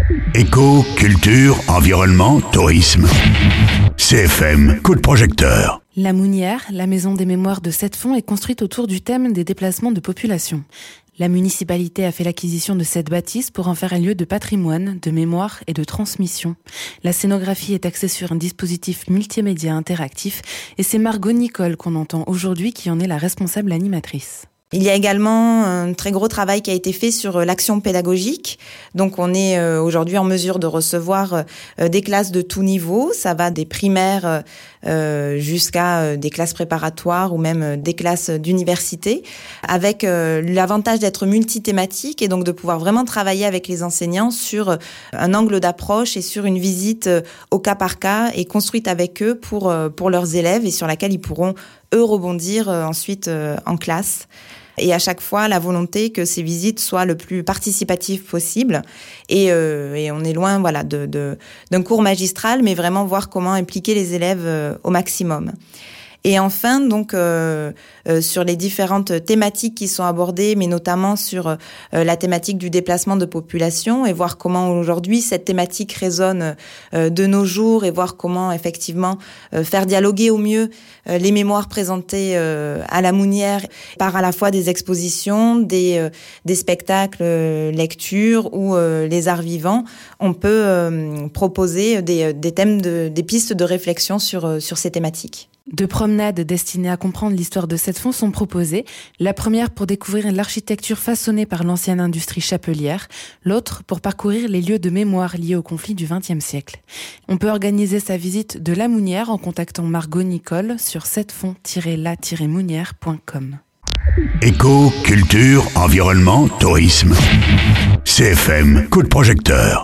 Éco, culture, environnement, tourisme. CFM, coup de projecteur. La Mounière, la maison des mémoires de Sept-Fonds, est construite autour du thème des déplacements de population. La municipalité a fait l'acquisition de cette bâtisse pour en faire un lieu de patrimoine, de mémoire et de transmission. La scénographie est axée sur un dispositif multimédia interactif et c'est Margot Nicole qu'on entend aujourd'hui qui en est la responsable animatrice. Il y a également un très gros travail qui a été fait sur l'action pédagogique. Donc on est aujourd'hui en mesure de recevoir des classes de tout niveau. Ça va des primaires jusqu'à des classes préparatoires ou même des classes d'université, avec l'avantage d'être multithématique et donc de pouvoir vraiment travailler avec les enseignants sur un angle d'approche et sur une visite au cas par cas et construite avec eux pour leurs élèves et sur laquelle ils pourront eux rebondir ensuite en classe. Et à chaque fois, la volonté que ces visites soient le plus participatives possible. Et on est loin, d'un cours magistral, mais vraiment voir comment impliquer les élèves au maximum. Et enfin, donc, sur les différentes thématiques qui sont abordées, mais notamment sur la thématique du déplacement de population, et voir comment aujourd'hui cette thématique résonne de nos jours, et voir comment effectivement faire dialoguer au mieux les mémoires présentées à la Mounière par à la fois des expositions, des spectacles, lectures ou les arts vivants. On peut proposer des thèmes, des pistes de réflexion sur ces thématiques. 2 promenades destinées à comprendre l'histoire de Sept-Fonds sont proposées. La première pour découvrir l'architecture façonnée par l'ancienne industrie chapelière, l'autre pour parcourir les lieux de mémoire liés au conflit du XXe siècle. On peut organiser sa visite de la Mounière en contactant Margot Nicole sur sept-fonds-la-mounière.com. Éco, culture, environnement, tourisme. CFM, coup de projecteur.